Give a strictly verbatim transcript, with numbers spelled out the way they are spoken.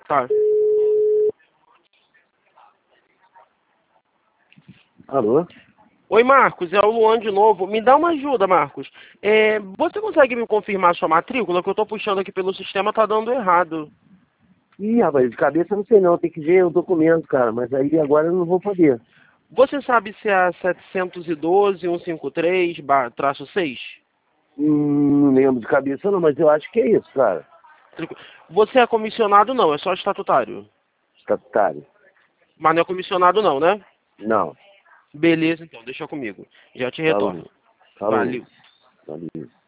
Tá. Alô? Oi, Marcos, é o Luan de novo. Me dá uma ajuda, Marcos. É, você consegue me confirmar a sua matrícula? Que eu tô puxando aqui pelo sistema, tá dando errado. Ih, rapaz, de cabeça eu não sei não, tem que ver o documento, cara, mas aí agora eu não vou poder. Você sabe se é a setecentos e doze, cento e cinquenta e três, traço seis? Hum, não lembro de cabeça não, mas eu acho que é isso, cara. Você é comissionado não, é só estatutário. Estatutário. Mas não é comissionado não, né? Não. Beleza, então, deixa comigo. Já te Falou. retorno. Falou. Valeu. Valeu.